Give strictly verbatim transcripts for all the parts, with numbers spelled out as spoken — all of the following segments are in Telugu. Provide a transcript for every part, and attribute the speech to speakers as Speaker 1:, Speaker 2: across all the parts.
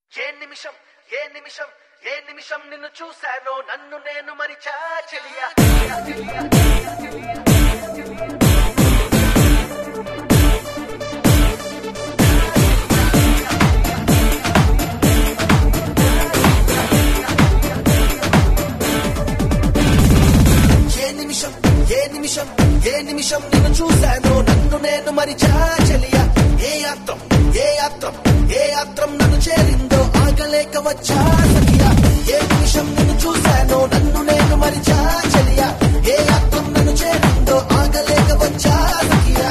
Speaker 1: ఏ నిమిషం ఏ నిమిషం ఏ నిమిషం నిన్ను చూశానో నన్ను నేను మరిచా చెలియా ఏ నిమిషం ఏ నిమిషం ఏ నిమిషం నిన్ను చూశానో నన్ను నేను మరిచా చెలియా ఏ యాత్రం ఏ యాత్రం ఏ యాత్రం నన్ను చేరిందో ఆగలేక వచ్చా సఖియా ఏ నిమిషం నిన్ను చూశానో నన్ను నేను మరిచా చెలియా ఏ యాత్రం నన్ను చేరిందో ఆగలేక వచ్చా సఖియా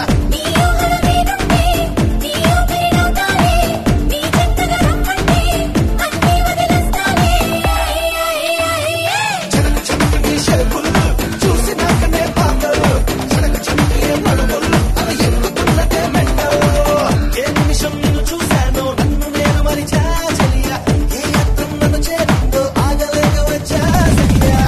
Speaker 1: చనక చనక నీ షేపులు చూసినాకనే పాటలు చనక చనక మడుగులు అది ఎక్కుతున్నదే మెంటలు ఏ నిమిషం నిన్ను చూశానో నన్ను నేను మరిచా చెలియా ఏ యాత్రం నన్ను చేరిందో ఆగలేక వచ్చా సఖియా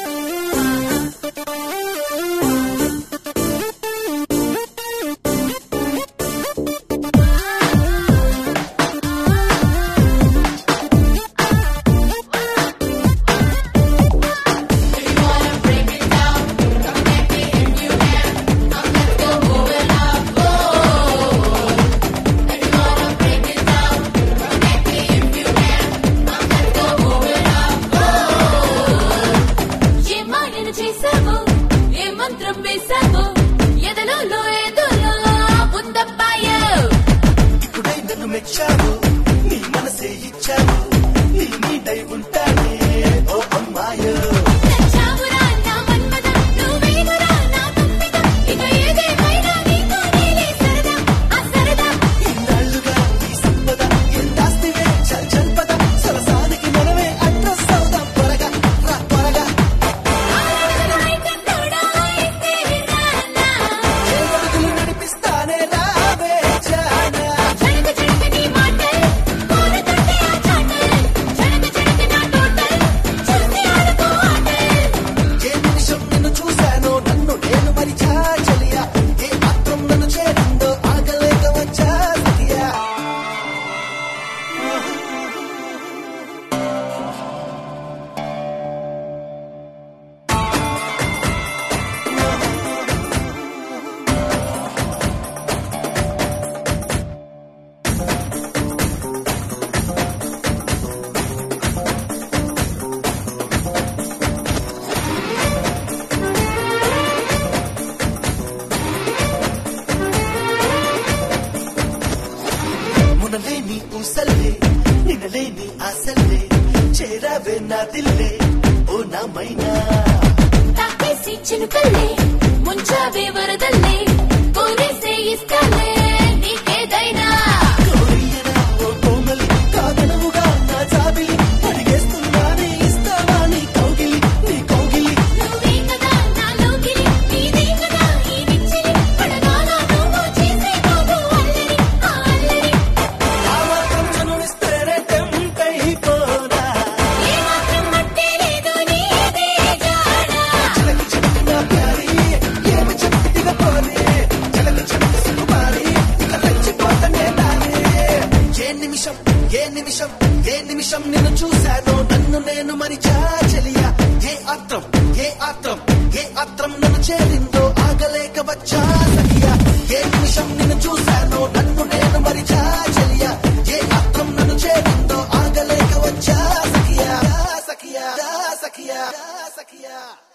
Speaker 2: చేసావు ఏ మంత్రం వేసావు ఎదలో ఏదోలో ఉందబ్బాయో
Speaker 1: ఇప్పుడై నన్ను మెచ్చావు నీ మనసే ఇచ్చావు నీ నీడై ఉంటానే ఓ అమ్మాయో
Speaker 2: నచ్చావురా నా మన్మద నువ్వేనురా నా తప్పిద ఇక ఏదేమైనా నీతో నీలే సరదా ఆ సరదా
Speaker 1: ఇన్నాళ్ళుగా ఈ సంపద ఎంతాస్తివే చల్ చల్ పద సరసానికి మనమే అడ్రస్ అవుదాం త్వరగా రా త్వరగా
Speaker 2: అయితే తోడా అయితే రానా
Speaker 1: ఏ అడుగులు నడిపిస్తానే రావే జానా
Speaker 2: జనక జనక నీ మాటల్ కోరుతుంటే ఆ చాటల్ జనక జనక నా టోటల్ చూసి ఆడుకో ఆటల్
Speaker 1: ఏ నిమిషం నిన్ను చూశానో నన్ను నేను మరిచా చెలియా ఏ మాత్రం నన్ను చేరిందో ఆగలేక వచ్చా సఖియా మునలేని ఊసల్లే నినలేని ఆశల్లే చేరావే నా దిల్లే ఓ నా మైనా
Speaker 2: తాకేసి చినుకల్లే ముంచావే వరదల్లే కోరేసే ఇస్తాలే నీకేదైనా
Speaker 1: కోరియనా ఓ కోమలి కాదనవుగా నా జాబిలి అడిగేస్తున్నానే ఇస్తావా నీ కౌగిలి నీ కౌగిలి
Speaker 2: నువ్వే కదా నా లోకిలి నీదే కదా ఈ విచ్చిలి పడగాల నువ్వు చేసే బాబు అల్లరి ఆ అల్లరి
Speaker 1: ఆ మాత్రం చనువిస్తేనే టెంపైపోనా
Speaker 2: ఏ మాత్రం మట్టే లేదు నీదే జాడా
Speaker 1: చలకి చలకి నా ప్యారి ఏమి చెప్పి దిగపోనే చలకి చలకి సుకుమారి ఇక రెచ్చిపోతనే నానే ఏ నిమిషం ఏ నిమిషం ఏ నిమిషం నిన్ను చూశానో నన్ను నేను మరిచా చెలియా ఏ ఆత్రం ఏ ఆత్రం ఏ ఆత్రం నన్ను చేరిందో ఆగలేక వచ్చా సఖియా ఏ నిమిషం నిన్ను చూశానో నన్ను నేను మరిచా చెలియా ఏ ఆత్రం నన్ను చేరిందో ఆగలేక వచ్చా సఖియా సఖియా సఖియా సఖియా